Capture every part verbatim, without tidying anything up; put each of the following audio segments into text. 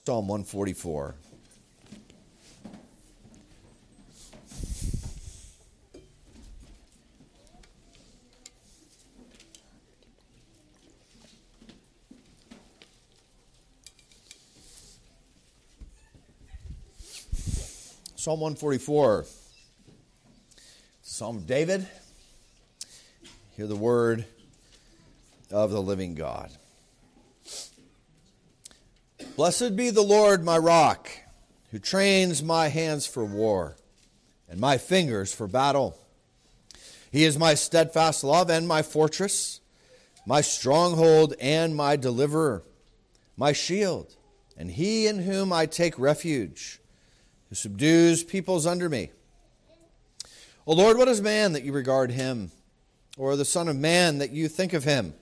Psalm one forty-four. Psalm one forty-four, Psalm of David. Hear the word of the living God. Blessed be the Lord my rock, who trains my hands for war and my fingers for battle. He is my steadfast love and my fortress, my stronghold and my deliverer, my shield, and he in whom I take refuge, who subdues peoples under me. O Lord, what is man that you regard him, or the son of man that you think of him?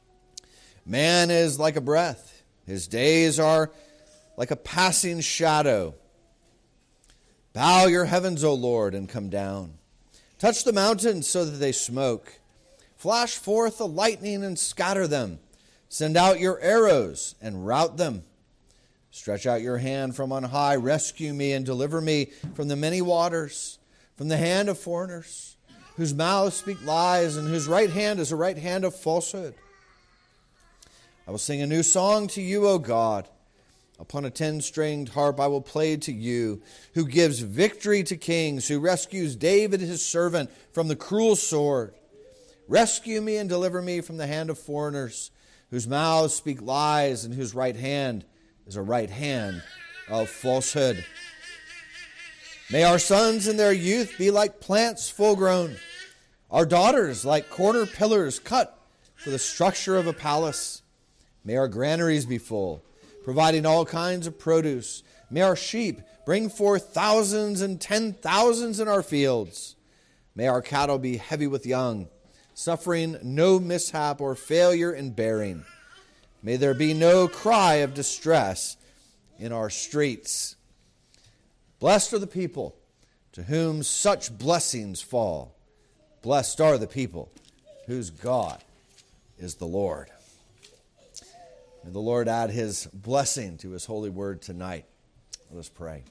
Man is like a breath. His days are like a passing shadow. Bow your heavens, O Lord, and come down. Touch the mountains so that they smoke. Flash forth the lightning and scatter them. Send out your arrows and rout them. Stretch out your hand from on high. Rescue me and deliver me from the many waters, from the hand of foreigners, whose mouths speak lies and whose right hand is a right hand of falsehood. I will sing a new song to you, O God. Upon a ten-stringed harp I will play to you, who gives victory to kings, who rescues David his servant from the cruel sword. Rescue me and deliver me from the hand of foreigners, whose mouths speak lies and whose right hand is a right hand of falsehood. May our sons in their youth be like plants full grown, our daughters like corner pillars cut for the structure of a palace. May our granaries be full, providing all kinds of produce. May our sheep bring forth thousands and ten thousands in our fields. May our cattle be heavy with young, suffering no mishap or failure in bearing. May there be no cry of distress in our streets. Blessed are the people to whom such blessings fall. Blessed are the people whose God is the Lord. May the Lord add his blessing to his holy word tonight. Let us pray.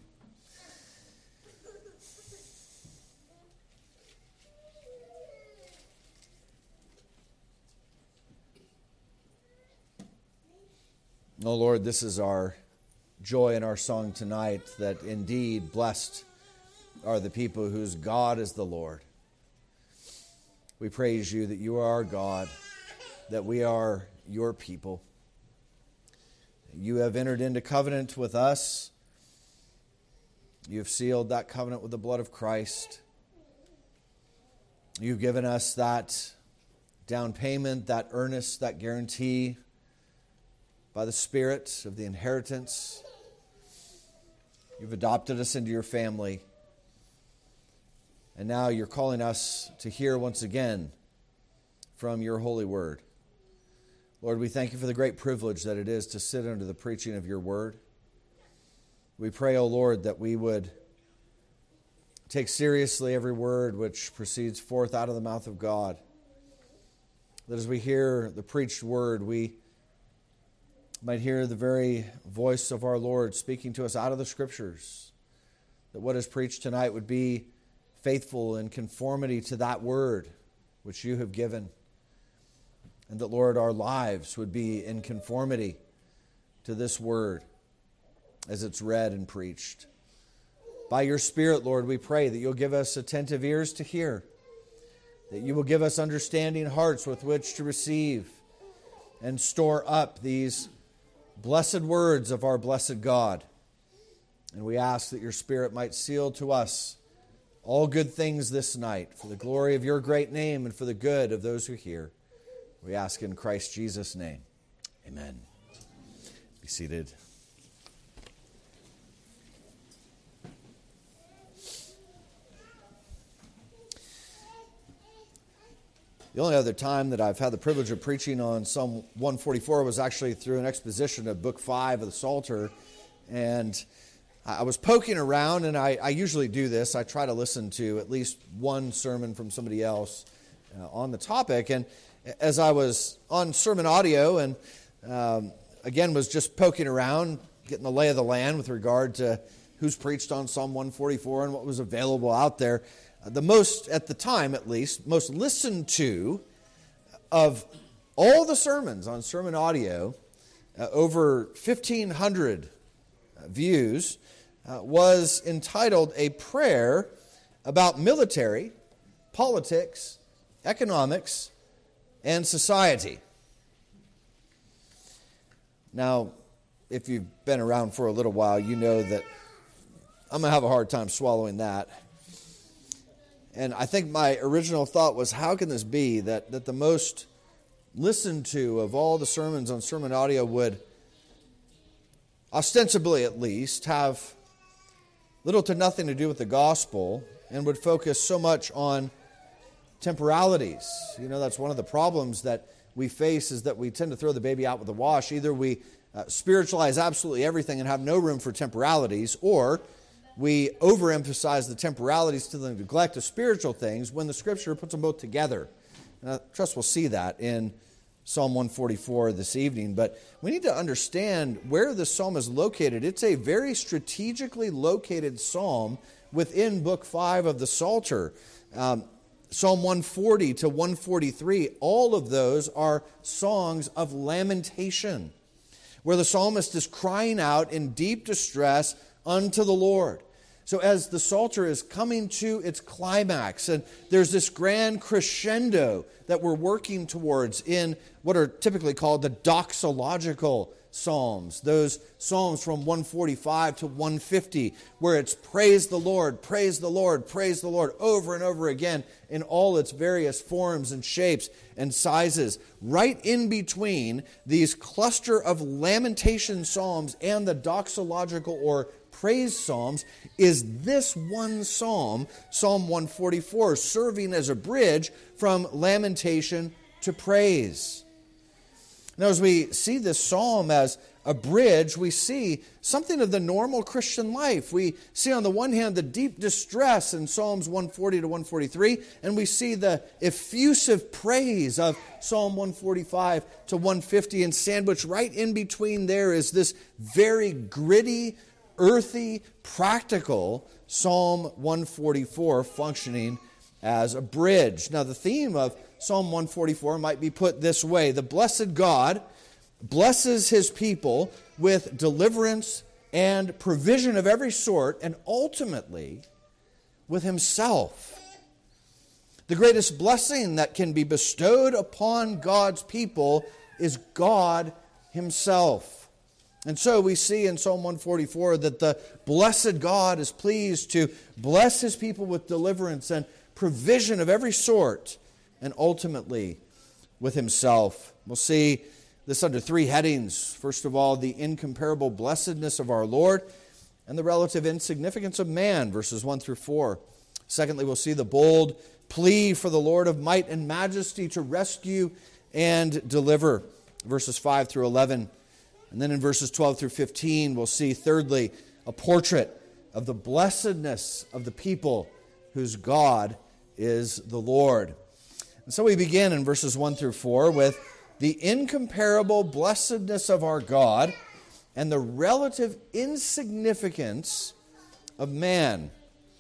Oh Lord, this is our joy in our song tonight, that indeed blessed are the people whose God is the Lord. We praise you that you are our God, that we are your people. You have entered into covenant with us. You have sealed that covenant with the blood of Christ. You've given us that down payment, that earnest, that guarantee by the Spirit of the inheritance. You've adopted us into your family. And now you're calling us to hear once again from your holy word. Lord, we thank you for the great privilege that it is to sit under the preaching of your word. We pray, O Lord, that we would take seriously every word which proceeds forth out of the mouth of God. That as we hear the preached word, we might hear the very voice of our Lord speaking to us out of the Scriptures. That what is preached tonight would be faithful in conformity to that word which you have given. And that, Lord, our lives would be in conformity to this word as it's read and preached. By your Spirit, Lord, we pray that you'll give us attentive ears to hear, that you will give us understanding hearts with which to receive and store up these blessed words of our blessed God. And we ask that your Spirit might seal to us all good things this night for the glory of your great name and for the good of those who hear. We ask in Christ Jesus' name. Amen. Be seated. The only other time that I've had the privilege of preaching on Psalm one forty-four was actually through an exposition of Book five of the Psalter. And I was poking around, and I, I usually do this. I try to listen to at least one sermon from somebody else uh, on the topic. And as I was on sermon audio and um, again was just poking around, getting the lay of the land with regard to who's preached on Psalm one forty-four and what was available out there. Uh, the most, at the time at least, most listened to of all the sermons on Sermon Audio, uh, over fifteen hundred uh, views, uh, was entitled A Prayer About Military, Politics, Economics, and Society. Now, if you've been around for a little while, you know that I'm going to have a hard time swallowing that. And I think my original thought was, how can this be that, that the most listened to of all the sermons on Sermon Audio would, ostensibly at least, have little to nothing to do with the gospel and would focus so much on temporalities. You know, that's one of the problems that we face, is that we tend to throw the baby out with the wash. Either we uh, spiritualize absolutely everything and have no room for temporalities, or we overemphasize the temporalities to the neglect of spiritual things when the Scripture puts them both together. And I trust we'll see that in Psalm one forty-four this evening. But we need to understand where this psalm is located. It's a very strategically located psalm within Book five of the Psalter. Um, Psalm one forty to one forty-three, all of those are songs of lamentation, where the psalmist is crying out in deep distress unto the Lord. So as the Psalter is coming to its climax, and there's this grand crescendo that we're working towards in what are typically called the doxological psalms, those psalms from one forty-five to one fifty, where it's praise the Lord, praise the Lord, praise the Lord, over and over again in all its various forms and shapes and sizes. Right in between these cluster of lamentation psalms and the doxological or praise psalms is this one psalm, Psalm one forty-four, serving as a bridge from lamentation to praise. Now, as we see this psalm as a bridge, we see something of the normal Christian life. We see on the one hand the deep distress in Psalms one forty to one forty-three, and we see the effusive praise of Psalm one forty-five to one fifty, and sandwiched right in between there is this very gritty, earthy, practical Psalm one forty-four functioning as a bridge. Now, the theme of Psalm one forty-four might be put this way: the blessed God blesses his people with deliverance and provision of every sort, and ultimately with himself. The greatest blessing that can be bestowed upon God's people is God himself. And so we see in Psalm one forty-four that the blessed God is pleased to bless his people with deliverance and provision of every sort, and ultimately with himself. We'll see this under three headings. First of all, the incomparable blessedness of our Lord and the relative insignificance of man, verses one through four. Secondly, we'll see the bold plea for the Lord of might and majesty to rescue and deliver, verses five through eleven. And then in verses twelve through fifteen, we'll see, thirdly, a portrait of the blessedness of the people whose God is the Lord. And so we begin in verses one through four with the incomparable blessedness of our God and the relative insignificance of man.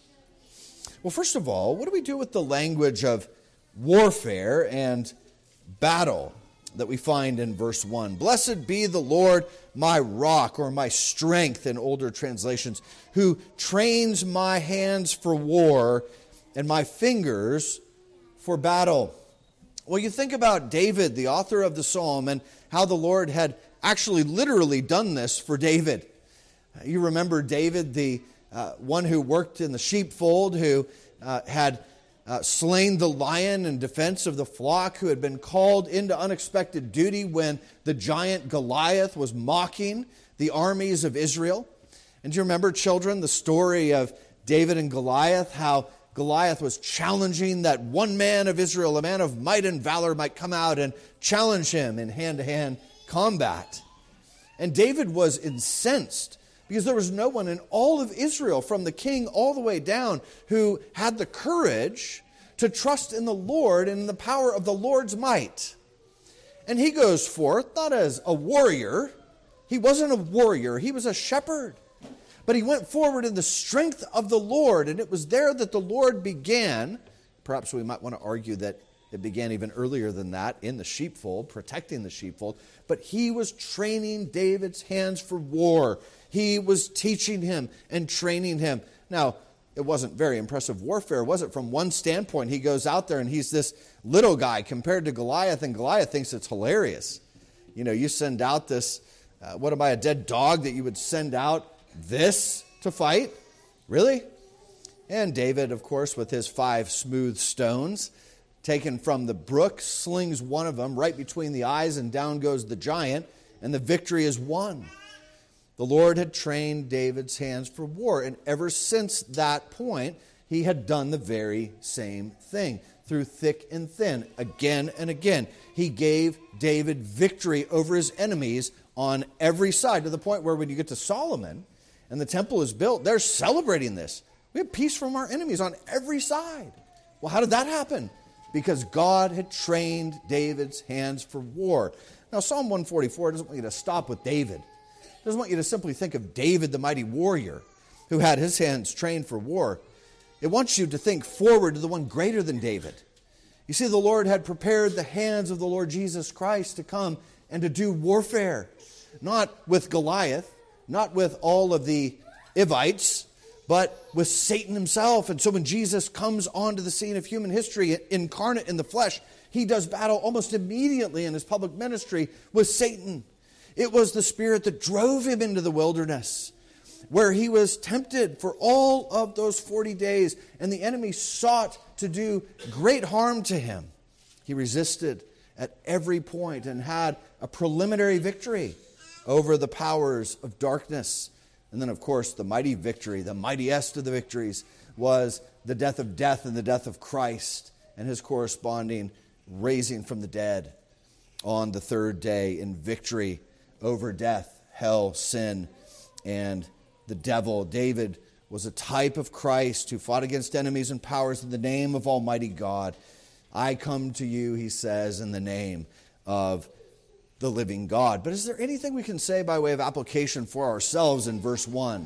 Well, first of all, what do we do with the language of warfare and battle that we find in verse one? Blessed be the Lord, my rock, or my strength in older translations, who trains my hands for war and my fingers for battle. Well, you think about David, the author of the psalm, and how the Lord had actually literally done this for David. You remember David, the uh, one who worked in the sheepfold, who uh, had uh, slain the lion in defense of the flock, who had been called into unexpected duty when the giant Goliath was mocking the armies of Israel. And do you remember, children, the story of David and Goliath, how Goliath was challenging that one man of Israel, a man of might and valor, might come out and challenge him in hand-to-hand combat. And David was incensed because there was no one in all of Israel, from the king all the way down, who had the courage to trust in the Lord and in the power of the Lord's might. And he goes forth, not as a warrior, He wasn't a warrior. He was a shepherd. But he went forward in the strength of the Lord, and it was there that the Lord began. Perhaps we might want to argue that it began even earlier than that in the sheepfold, protecting the sheepfold. But he was training David's hands for war. He was teaching him and training him. Now, it wasn't very impressive warfare, was it? From one standpoint, he goes out there and he's this little guy compared to Goliath, and Goliath thinks it's hilarious. You know, you send out this, uh, what am I, a dead dog that you would send out this to fight? Really? And David, of course, with his five smooth stones, taken from the brook, slings one of them right between the eyes, and down goes the giant, and the victory is won. The Lord had trained David's hands for war, and ever since that point, he had done the very same thing. Through thick and thin, again and again, he gave David victory over his enemies on every side, to the point where when you get to Solomon and the temple is built, they're celebrating this. We have peace from our enemies on every side. Well, how did that happen? Because God had trained David's hands for war. Now, Psalm one forty-four doesn't want you to stop with David. It doesn't want you to simply think of David, the mighty warrior, who had his hands trained for war. It wants you to think forward to the one greater than David. You see, the Lord had prepared the hands of the Lord Jesus Christ to come and to do warfare. Not with Goliath, not with all of the Ivites, but with Satan himself. And so when Jesus comes onto the scene of human history, incarnate in the flesh, he does battle almost immediately in his public ministry with Satan. It was the spirit that drove him into the wilderness, where he was tempted for all of those forty days, and the enemy sought to do great harm to him. He resisted at every point and had a preliminary victory over the powers of darkness. And then, of course, the mighty victory, the mightiest of the victories, was the death of death and the death of Christ, and his corresponding raising from the dead on the third day in victory over death, hell, sin, and the devil. David was a type of Christ who fought against enemies and powers in the name of Almighty God. I come to you, he says, in the name of the living God. But is there anything we can say by way of application for ourselves in verse one?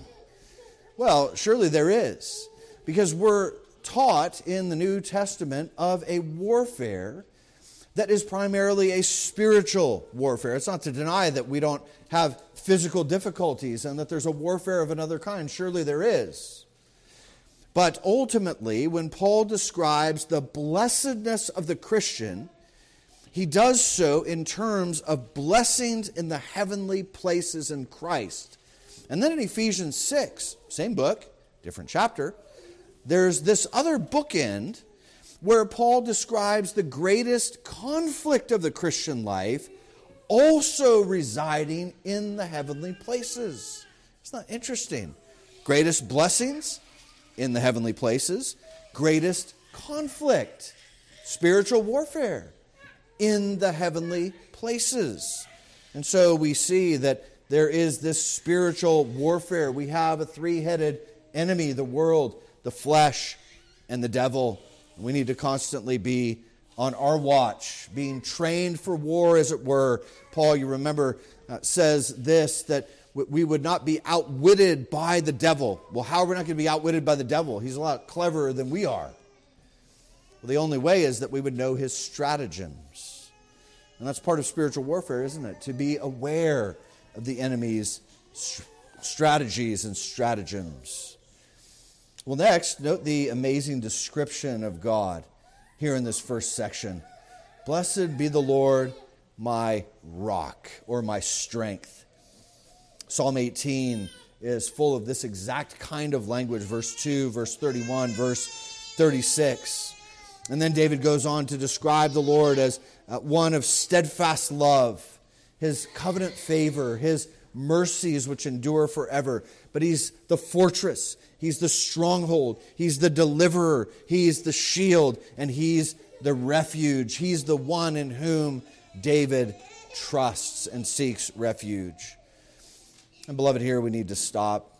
Well, surely there is, because we're taught in the New Testament of a warfare that is primarily a spiritual warfare. It's not to deny that we don't have physical difficulties and that there's a warfare of another kind. Surely there is. But ultimately, when Paul describes the blessedness of the Christian, he does so in terms of blessings in the heavenly places in Christ. And then in Ephesians six, same book, different chapter, there's this other bookend where Paul describes the greatest conflict of the Christian life also residing in the heavenly places. Isn't that interesting? Greatest blessings in the heavenly places, greatest conflict, spiritual warfare in the heavenly places. And so we see that there is this spiritual warfare. We have a three-headed enemy, the world, the flesh, and the devil. We need to constantly be on our watch, being trained for war, as it were. Paul, you remember, uh, says this, that we would not be outwitted by the devil. Well, how are we not going to be outwitted by the devil? He's a lot cleverer than we are. Well, the only way is that we would know his stratagems. And that's part of spiritual warfare, isn't it? To be aware of the enemy's strategies and stratagems. Well, next, note the amazing description of God here in this first section. Blessed be the Lord, my rock, or my strength. Psalm eighteen is full of this exact kind of language. Verse two, verse thirty-one, verse thirty-six. And then David goes on to describe the Lord as uh, one of steadfast love, his covenant favor, his mercies which endure forever. But he's the fortress, he's the stronghold, he's the deliverer, he's the shield, and he's the refuge. He's the one in whom David trusts and seeks refuge. And beloved, here we need to stop,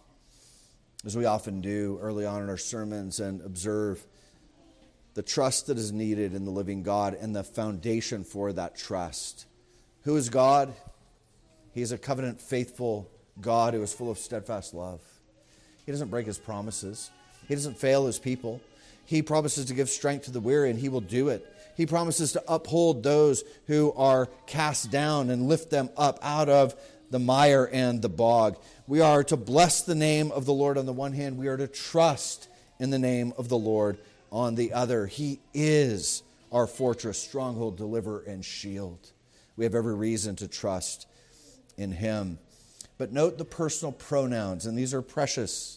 as we often do early on in our sermons, and observe the trust that is needed in the living God and the foundation for that trust. Who is God? He is a covenant faithful God who is full of steadfast love. He doesn't break his promises. He doesn't fail his people. He promises to give strength to the weary, and he will do it. He promises to uphold those who are cast down and lift them up out of the mire and the bog. We are to bless the name of the Lord on the one hand. We are to trust in the name of the Lord on the other. He is our fortress, stronghold, deliverer, and shield. We have every reason to trust in him. But note the personal pronouns, and these are precious.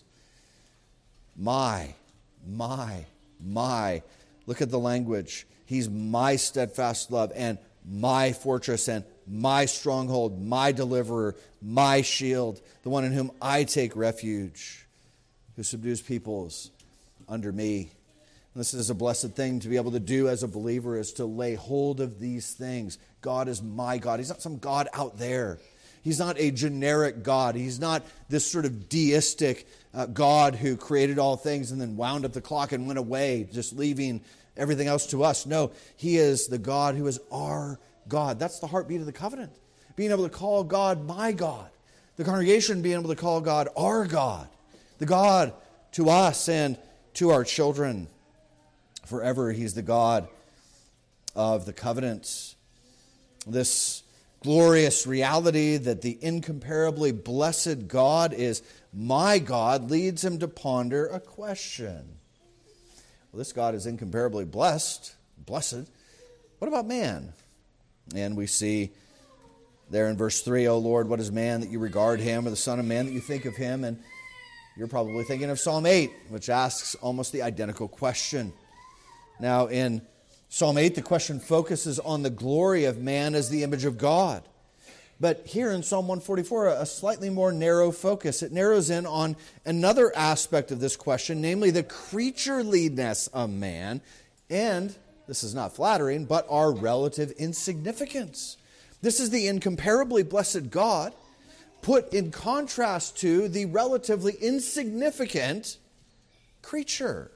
My, my, my. Look at the language. He's my steadfast love and my fortress and my stronghold, my deliverer, my shield, the one in whom I take refuge, who subdues peoples under me. And this is a blessed thing to be able to do as a believer, is to lay hold of these things. God is my God. He's not some God out there. He's not a generic God. He's not this sort of deistic uh, God who created all things and then wound up the clock and went away, just leaving everything else to us. No, he is the God who is our God. That's the heartbeat of the covenant. Being able to call God my God. The congregation being able to call God our God. The God to us and to our children. Forever, he's the God of the covenant. This glorious reality that the incomparably blessed God is my God leads him to ponder a question. Well, this God is incomparably blessed, blessed. What about man? And we see there in verse three, O Lord, what is man that you regard him, or the son of man that you think of him? And you're probably thinking of Psalm eight, which asks almost the identical question. Now, in Psalm eight, the question focuses on the glory of man as the image of God. But here in Psalm one forty-four, a slightly more narrow focus. It narrows in on another aspect of this question, namely the creatureliness of man, and, this is not flattering, but our relative insignificance. This is the incomparably blessed God put in contrast to the relatively insignificant creature.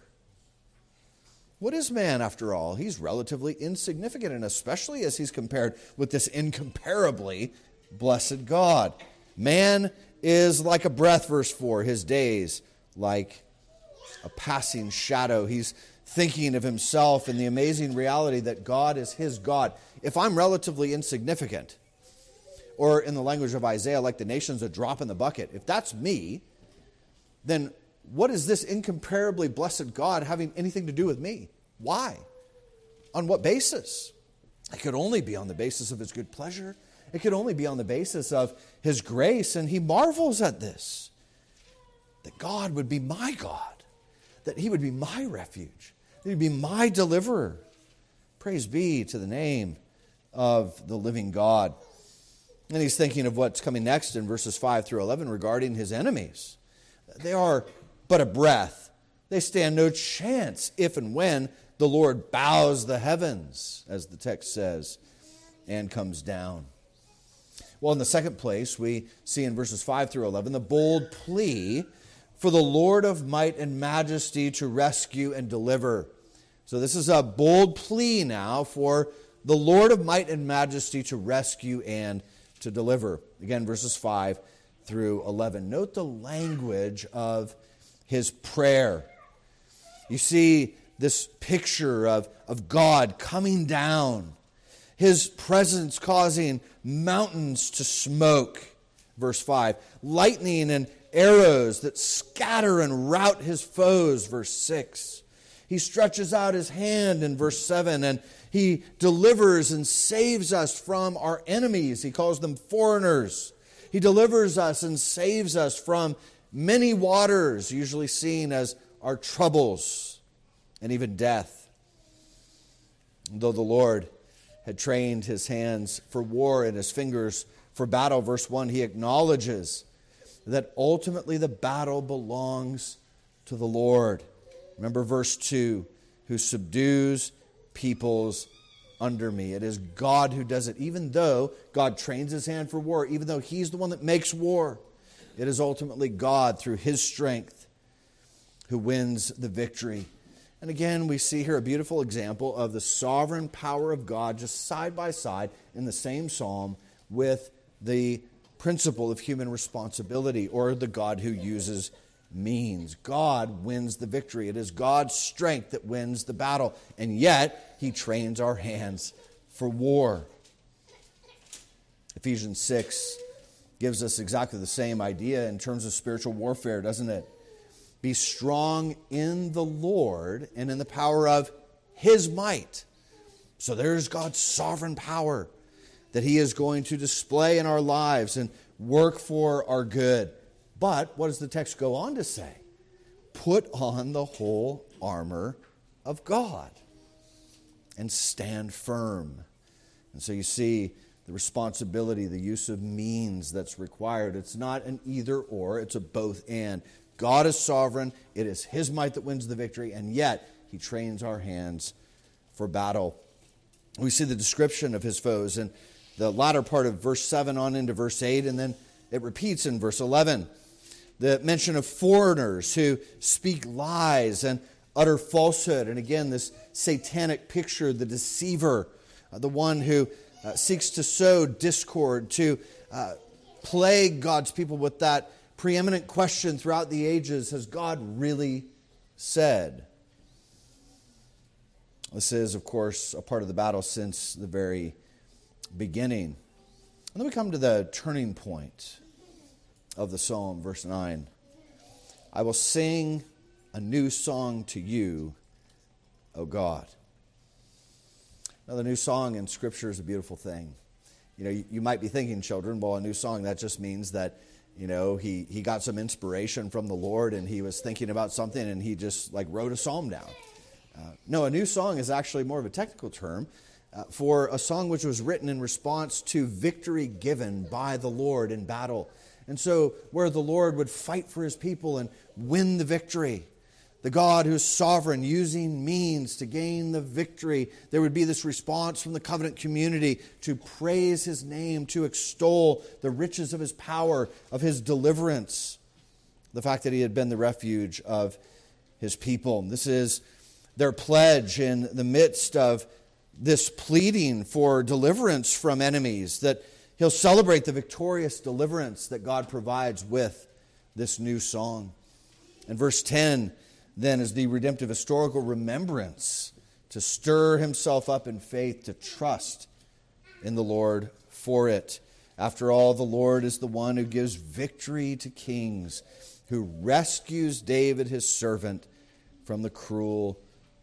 What is man, after all? He's relatively insignificant, and especially as he's compared with this incomparably blessed God. Man is like a breath, verse four, his days like a passing shadow. He's thinking of himself and the amazing reality that God is his God. If I'm relatively insignificant, or in the language of Isaiah, like the nations, a drop in the bucket, if that's me, then what is this incomparably blessed God having anything to do with me? Why? On what basis? It could only be on the basis of his good pleasure. It could only be on the basis of his grace, and he marvels at this. That God would be my God. That he would be my refuge. That he would be my deliverer. Praise be to the name of the living God. And he's thinking of what's coming next in verses five through eleven regarding his enemies. They are but a breath. They stand no chance if and when the Lord bows the heavens, as the text says, and comes down. Well, in the second place, we see in verses five through eleven the bold plea for the Lord of might and majesty to rescue and deliver. So this is a bold plea now for the Lord of might and majesty to rescue and to deliver. Again, verses five through eleven. Note the language of his prayer. You see this picture of, of God coming down, his presence causing mountains to smoke. Verse five, lightning and arrows that scatter and rout his foes. Verse six, he stretches out his hand in verse seven, and he delivers and saves us from our enemies. He calls them foreigners. He delivers us and saves us from many waters, usually seen as our troubles and even death. Though the Lord had trained his hands for war and his fingers for battle, verse one, he acknowledges that ultimately the battle belongs to the Lord. Remember verse two, who subdues peoples under me. It is God who does it. Even though God trains his hand for war, even though he's the one that makes war, it is ultimately God through his strength who wins the victory. And again, we see here a beautiful example of the sovereign power of God just side by side in the same psalm with the principle of human responsibility, or the God who uses means. God wins the victory. It is God's strength that wins the battle, and yet he trains our hands for war. Ephesians six gives us exactly the same idea in terms of spiritual warfare, doesn't it? Be strong in the Lord and in the power of his might. So there's God's sovereign power that he is going to display in our lives and work for our good. But what does the text go on to say? Put on the whole armor of God and stand firm. And so you see the responsibility, the use of means that's required. It's not an either or, it's a both and. God is sovereign, it is his might that wins the victory, and yet he trains our hands for battle. We see the description of his foes in the latter part of verse seven on into verse eight, and then it repeats in verse eleven. The mention of foreigners who speak lies and utter falsehood. And again, this satanic picture, the deceiver, uh, the one who uh, seeks to sow discord, to uh, plague God's people with that preeminent question throughout the ages, has God really said? This is, of course, a part of the battle since the very beginning. And then we come to the turning point of the psalm, verse nine. I will sing a new song to you, O God. Now, the new song in Scripture is a beautiful thing. You know, you, you might be thinking, children, well, a new song, that just means that, you know, he, he got some inspiration from the Lord and he was thinking about something and he just, like, wrote a psalm down. Uh, no, a new song is actually more of a technical term uh, for a song which was written in response to victory given by the Lord in battle. And so where the Lord would fight for his people and win the victory, the God who's sovereign using means to gain the victory, there would be this response from the covenant community to praise his name, to extol the riches of his power, of his deliverance, the fact that he had been the refuge of his people. This is their pledge in the midst of this pleading for deliverance from enemies, that he'll celebrate the victorious deliverance that God provides with this new song. And verse ten then is the redemptive historical remembrance to stir himself up in faith, to trust in the Lord for it. After all, the Lord is the one who gives victory to kings, who rescues David, his servant, from the cruel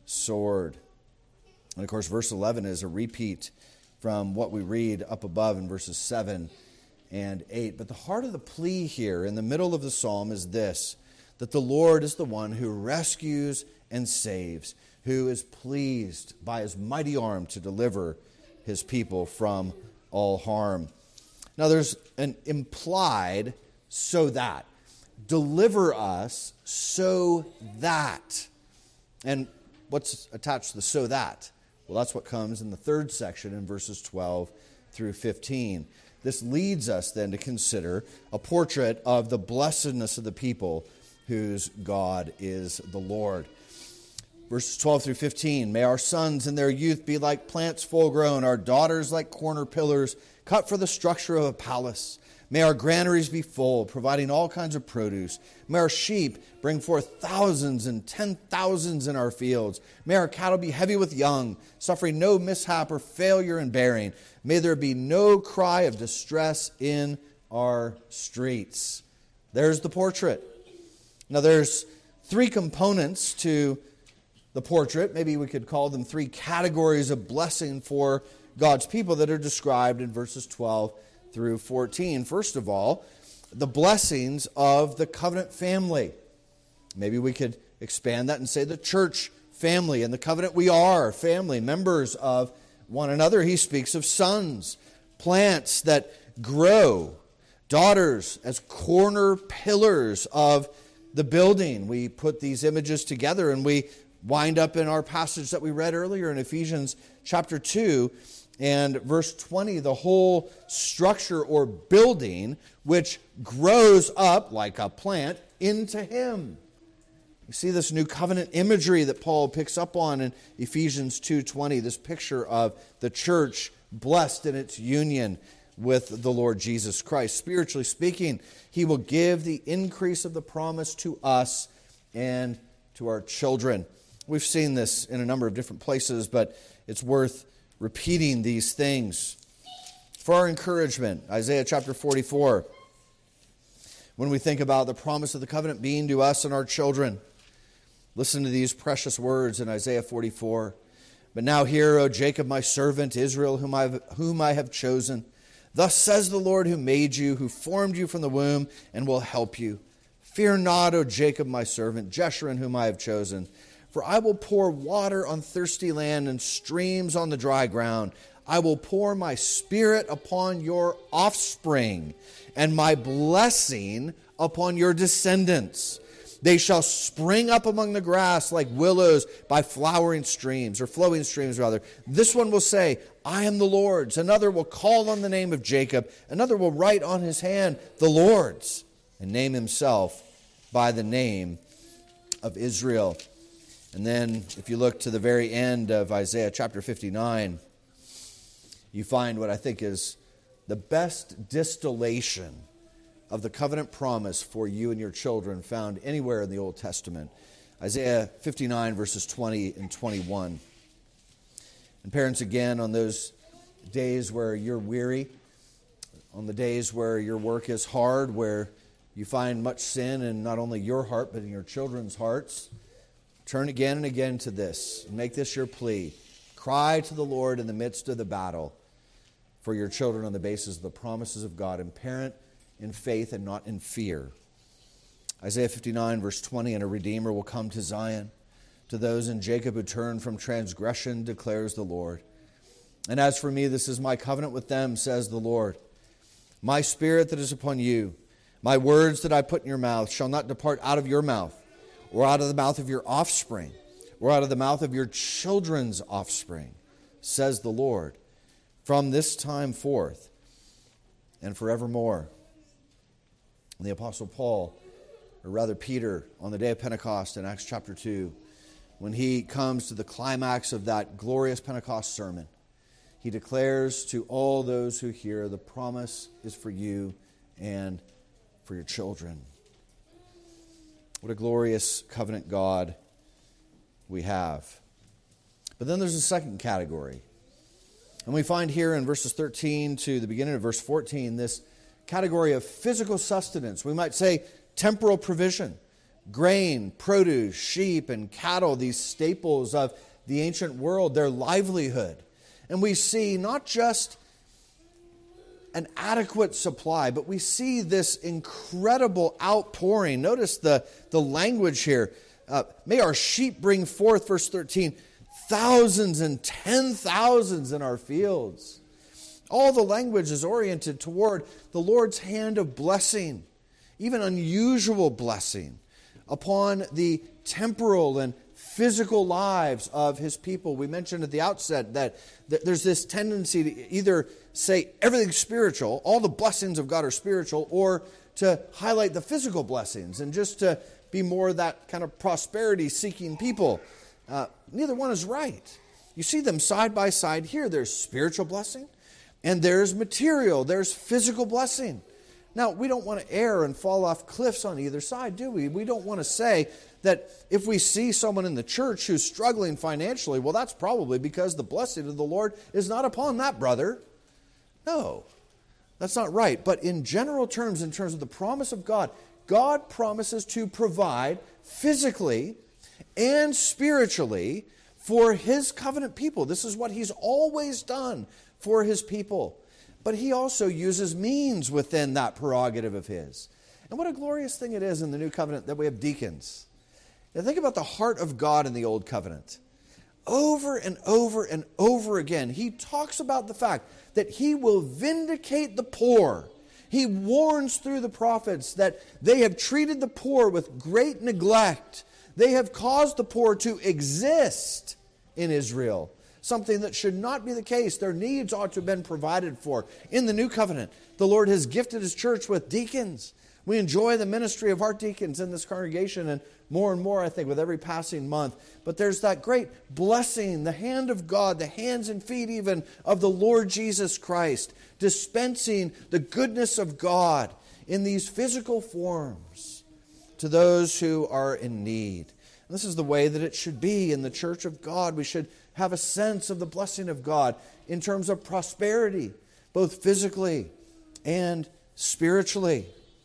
sword. And of course, verse eleven is a repeat from what we read up above in verses seven and eight. But the heart of the plea here in the middle of the psalm is this, that the Lord is the one who rescues and saves, who is pleased by his mighty arm to deliver his people from all harm. Now there's an implied so that. Deliver us so that. And what's attached to the so that? Well, that's what comes in the third section in verses twelve through fifteen. This leads us then to consider a portrait of the blessedness of the people whose God is the Lord. Verses twelve through fifteen, may our sons in their youth be like plants full grown, our daughters like corner pillars, cut for the structure of a palace. May our granaries be full, providing all kinds of produce. May our sheep bring forth thousands and ten thousands in our fields. May our cattle be heavy with young, suffering no mishap or failure in bearing. May there be no cry of distress in our streets. There's the portrait. Now there's three components to the portrait. Maybe we could call them three categories of blessing for God's people that are described in verses twelve through fourteen. First of all, the blessings of the covenant family. Maybe we could expand that and say the church family and the covenant we are, family, members of one another. He speaks of sons, plants that grow, daughters as corner pillars of the building. We put these images together and we wind up in our passage that we read earlier in Ephesians chapter two and verse twenty, the whole structure or building which grows up like a plant into him. You see this new covenant imagery that Paul picks up on in Ephesians two twenty, this picture of the church blessed in its union with the Lord Jesus Christ. Spiritually speaking, he will give the increase of the promise to us and to our children. We've seen this in a number of different places, but it's worth repeating these things. For our encouragement, Isaiah chapter forty-four, when we think about the promise of the covenant being to us and our children, listen to these precious words in Isaiah forty-four. But now hear, O Jacob, my servant, Israel, whom I whom I have chosen. Thus says the Lord who made you, who formed you from the womb, and will help you. Fear not, O Jacob, my servant, Jeshurun, whom I have chosen. For I will pour water on thirsty land and streams on the dry ground. I will pour my spirit upon your offspring and my blessing upon your descendants. They shall spring up among the grass like willows by flowering streams, or flowing streams rather. This one will say, I am the Lord's. Another will call on the name of Jacob. Another will write on his hand, the Lord's, and name himself by the name of Israel. And then if you look to the very end of Isaiah chapter fifty-nine, you find what I think is the best distillation of the covenant promise for you and your children found anywhere in the Old Testament. Isaiah fifty-nine, verses twenty and twenty-one. And parents, again, on those days where you're weary, on the days where your work is hard, where you find much sin in not only your heart, but in your children's hearts, turn again and again to this. Make this your plea. Cry to the Lord in the midst of the battle for your children on the basis of the promises of God, and parent in faith and not in fear. Isaiah fifty-nine, verse twenty, and a Redeemer will come to Zion, to those in Jacob who turn from transgression, declares the Lord. And as for me, this is my covenant with them, says the Lord. My spirit that is upon you, my words that I put in your mouth, shall not depart out of your mouth, or out of the mouth of your offspring, or out of the mouth of your children's offspring, says the Lord, from this time forth and forevermore. And the Apostle Paul, or rather Peter, on the day of Pentecost in Acts chapter two, when he comes to the climax of that glorious Pentecost sermon, he declares to all those who hear, the promise is for you and for your children. What a glorious covenant God we have. But then there's a second category. And we find here in verses thirteen to the beginning of verse fourteen, this category of physical sustenance. We might say temporal provision. Grain, produce, sheep, and cattle, these staples of the ancient world, their livelihood. And we see not just an adequate supply, but we see this incredible outpouring. Notice the, the language here. Uh, may our sheep bring forth, verse thirteen, thousands and ten thousands in our fields. All the language is oriented toward the Lord's hand of blessing, even unusual blessing, upon the temporal and physical lives of his people. We mentioned at the outset that, that there's this tendency to either say everything's spiritual, all the blessings of God are spiritual, or to highlight the physical blessings and just to be more that kind of prosperity-seeking people. Uh, neither one is right. You see them side by side here. There's spiritual blessing, and there's material, there's physical blessing. Now, we don't want to err and fall off cliffs on either side, do we? We don't want to say that if we see someone in the church who's struggling financially, well, that's probably because the blessing of the Lord is not upon that brother. No, that's not right. But in general terms, in terms of the promise of God, God promises to provide physically and spiritually for his covenant people. This is what he's always done for his people. But he also uses means within that prerogative of his. And what a glorious thing it is in the new covenant that we have deacons. Now think about the heart of God in the old covenant. Over and over and over again, he talks about the fact that he will vindicate the poor. He warns through the prophets that they have treated the poor with great neglect. They have caused the poor to exist in Israel. Something that should not be the case. Their needs ought to have been provided for. In the new covenant, the Lord has gifted his church with deacons, We enjoy the ministry of archdeacons in this congregation, and more and more, I think, with every passing month. But there's that great blessing, the hand of God, the hands and feet even of the Lord Jesus Christ, dispensing the goodness of God in these physical forms to those who are in need. And this is the way that it should be in the church of God. We should have a sense of the blessing of God in terms of prosperity, both physically and spiritually.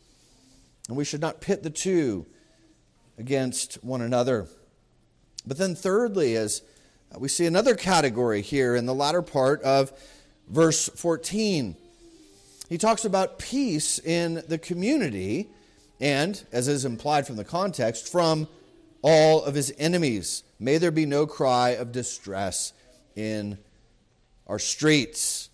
And we should not pit the two against one another. But then thirdly, as we see another category here in the latter part of verse fourteen, he talks about peace in the community and, as is implied from the context, from all of his enemies. May there be no cry of distress in our streets.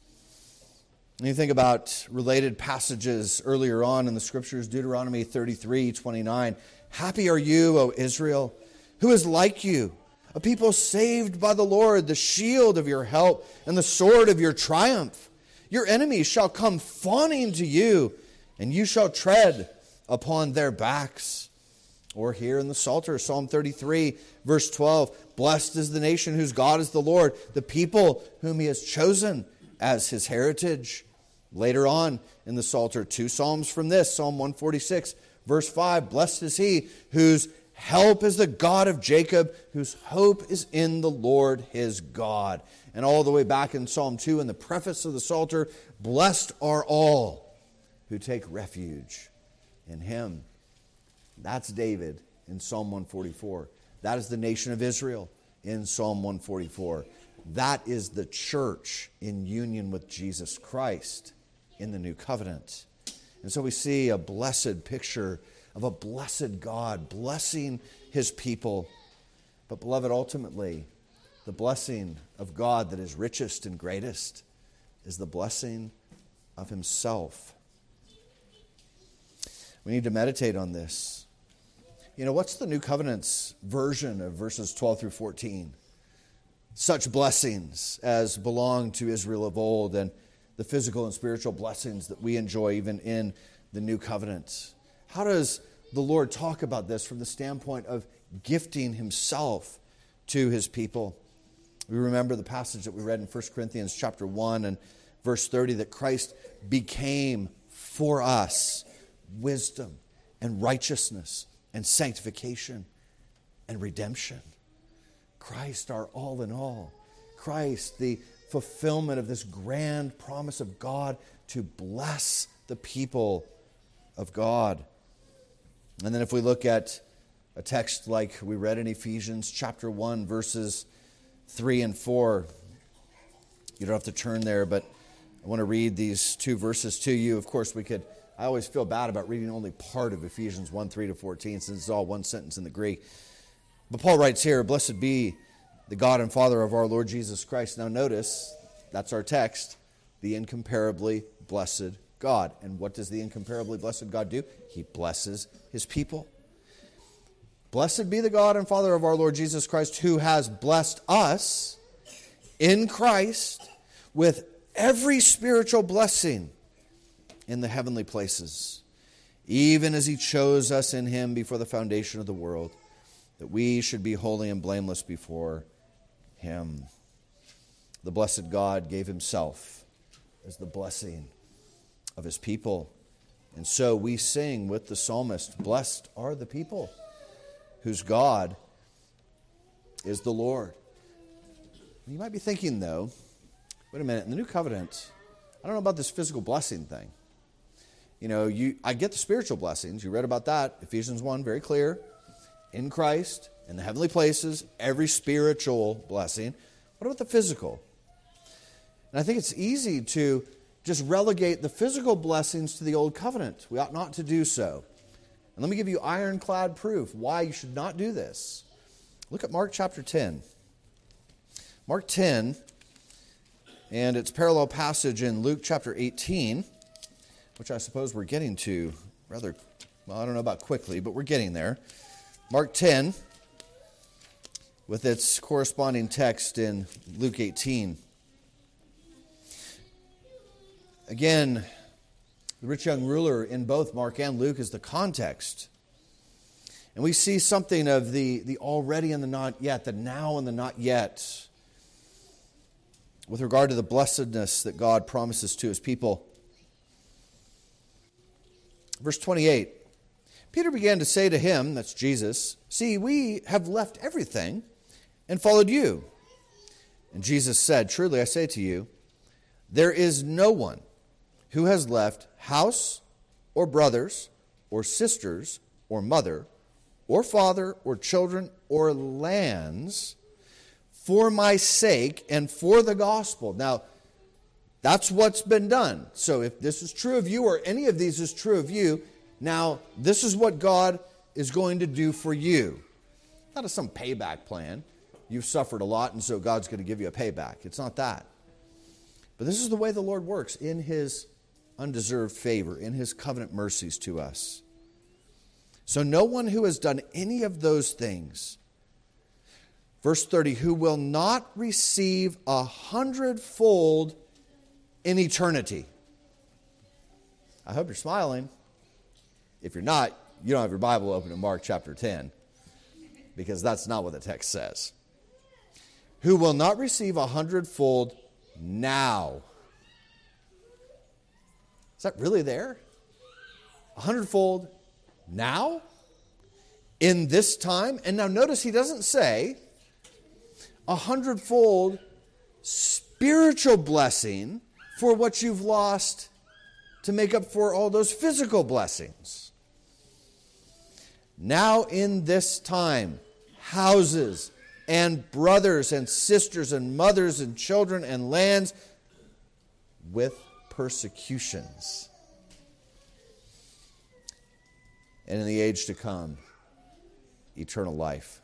And you think about related passages earlier on in the Scriptures, Deuteronomy thirty-three twenty-nine. Happy are you, O Israel, who is like you, a people saved by the Lord, the shield of your help and the sword of your triumph. Your enemies shall come fawning to you, and you shall tread upon their backs. Or here in the Psalter, Psalm thirty-three, verse twelve, blessed is the nation whose God is the Lord, the people whom he has chosen as his heritage. Later on in the Psalter, two psalms from this, Psalm one forty-six, verse five, blessed is he whose help is the God of Jacob, whose hope is in the Lord his God. And all the way back in Psalm two, in the preface of the Psalter, blessed are all who take refuge in him. That's David in Psalm one forty-four. That is the nation of Israel in Psalm one forty-four. That is the church in union with Jesus Christ in the new covenant. And so we see a blessed picture of a blessed God blessing his people. But beloved, ultimately, the blessing of God that is richest and greatest is the blessing of himself. We need to meditate on this. You know, what's the New Covenant's version of verses twelve through fourteen? Such blessings as belong to Israel of old, and the physical and spiritual blessings that we enjoy even in the New Covenant. How does the Lord talk about this from the standpoint of gifting himself to his people? We remember the passage that we read in First Corinthians chapter one and verse thirty, that Christ became for us wisdom and righteousness and sanctification and redemption. Christ, our all in all. Christ, the fulfillment of this grand promise of God to bless the people of God. And then if we look at a text like we read in Ephesians chapter one, verses three and four, you don't have to turn there, but I want to read these two verses to you. Of course, we could, I always feel bad about reading only part of Ephesians one, three to fourteen, since it's all one sentence in the Greek. But Paul writes here, blessed be the God and Father of our Lord Jesus Christ. Now notice, that's our text, the incomparably blessed God. And what does the incomparably blessed God do? He blesses his people. Blessed be the God and Father of our Lord Jesus Christ, who has blessed us in Christ with every spiritual blessing in the heavenly places, even as he chose us in him before the foundation of the world, that we should be holy and blameless before him. The blessed God gave himself as the blessing of his people. And so we sing with the psalmist, blessed are the people whose God is the Lord. You might be thinking, though, wait a minute, in the New Covenant, I don't know about this physical blessing thing. You know, you I get the spiritual blessings. You read about that, Ephesians one, very clear. In Christ, in the heavenly places, every spiritual blessing. What about the physical? And I think it's easy to just relegate the physical blessings to the old covenant. We ought not to do so. And let me give you ironclad proof why you should not do this. Look at Mark chapter ten. Mark ten, and its parallel passage in Luke chapter eighteen, which I suppose we're getting to rather, well, I don't know about quickly, but we're getting there. Mark ten, with its corresponding text in Luke eighteen. Again, The rich young ruler in both Mark and Luke is the context. And we see something of the, the already and the not yet, the now and the not yet, with regard to the blessedness that God promises to his people. Verse twenty-eight, Peter began to say to him, that's Jesus, "See, we have left everything and followed you." And Jesus said, "Truly I say to you, there is no one who has left house or brothers or sisters or mother or father or children or lands for my sake and for the gospel." Now, that's what's been done. So if this is true of you or any of these is true of you, now this is what God is going to do for you. Not as some payback plan. You've suffered a lot and so God's going to give you a payback. It's not that. But this is the way the Lord works in his undeserved favor, in his covenant mercies to us. So no one who has done any of those things, verse thirty, who will not receive a hundredfold in eternity. I hope you're smiling. If you're not, you don't have your Bible open in Mark chapter ten, because that's not what the text says. Who will not receive a hundredfold now. Is that really there? A hundredfold now? In this time? And now notice he doesn't say a hundredfold spiritual blessing for what you've lost to make up for all those physical blessings. Now in this time, houses and brothers and sisters and mothers and children and lands with persecutions. And in the age to come, eternal life.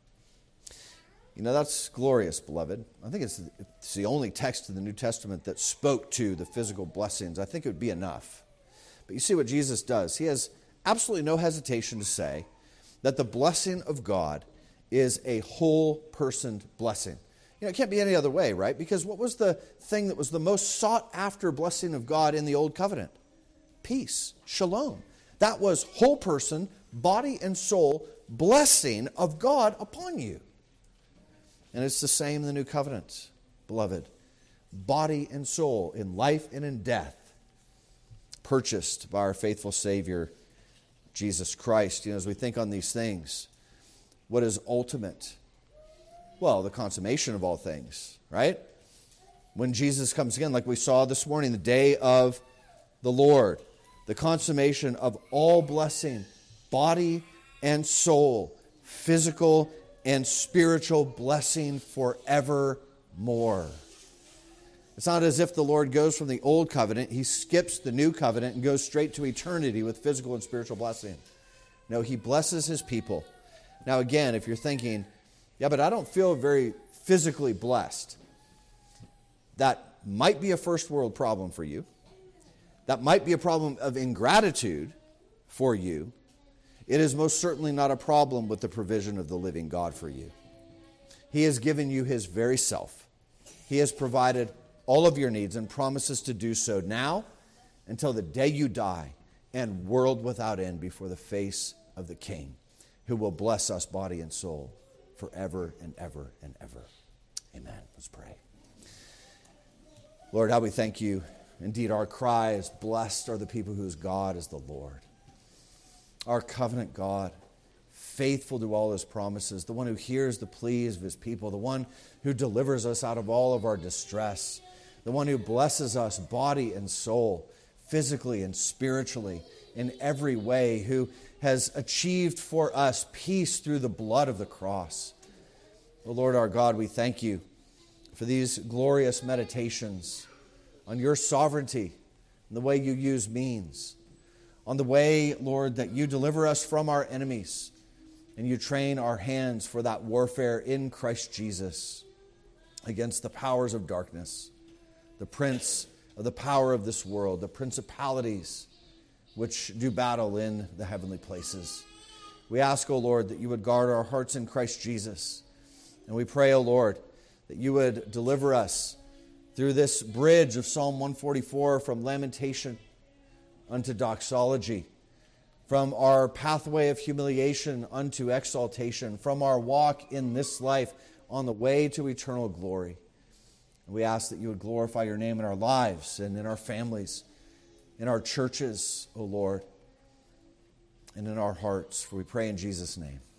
You know, that's glorious, beloved. I think it's, it's the only text in the New Testament that spoke to the physical blessings. I think it would be enough. But you see what Jesus does. He has absolutely no hesitation to say that the blessing of God is a whole-personed blessing. You know, it can't be any other way, right? Because what was the thing that was the most sought-after blessing of God in the Old Covenant? Peace, shalom. That was whole person, body and soul, blessing of God upon you. And it's the same in the New Covenant, beloved. Body and soul, in life and in death, purchased by our faithful Savior, Jesus Christ. You know, as we think on these things, what is ultimate? Well, the consummation of all things, right? When Jesus comes again, like we saw this morning, the day of the Lord, the consummation of all blessing, body and soul, physical and spiritual blessing forevermore. It's not as if the Lord goes from the old covenant, he skips the new covenant and goes straight to eternity with physical and spiritual blessing. No, he blesses his people. Now again, if you're thinking, yeah, but I don't feel very physically blessed, that might be a first world problem for you. That might be a problem of ingratitude for you. It is most certainly not a problem with the provision of the living God for you. He has given you his very self. He has provided all of your needs and promises to do so now until the day you die and world without end before the face of the King, who will bless us body and soul forever and ever and ever. Amen. Let's pray. Lord, how we thank you. Indeed, our cry is, blessed are the people whose God is the Lord. Our covenant God, faithful to all his promises, the one who hears the pleas of his people, the one who delivers us out of all of our distress, the one who blesses us body and soul, physically and spiritually, in every way, who has achieved for us peace through the blood of the cross. O Lord our God, we thank you for these glorious meditations on your sovereignty and the way you use means, on the way, Lord, that you deliver us from our enemies and you train our hands for that warfare in Christ Jesus against the powers of darkness, the prince of the power of this world, the principalities which do battle in the heavenly places. We ask, O Lord, that you would guard our hearts in Christ Jesus. And we pray, O Lord, that you would deliver us through this bridge of Psalm one forty-four from lamentation unto doxology, from our pathway of humiliation unto exaltation, from our walk in this life on the way to eternal glory. And we ask that you would glorify your name in our lives and in our families, in our churches, O Lord, and in our hearts. For we pray in Jesus' name.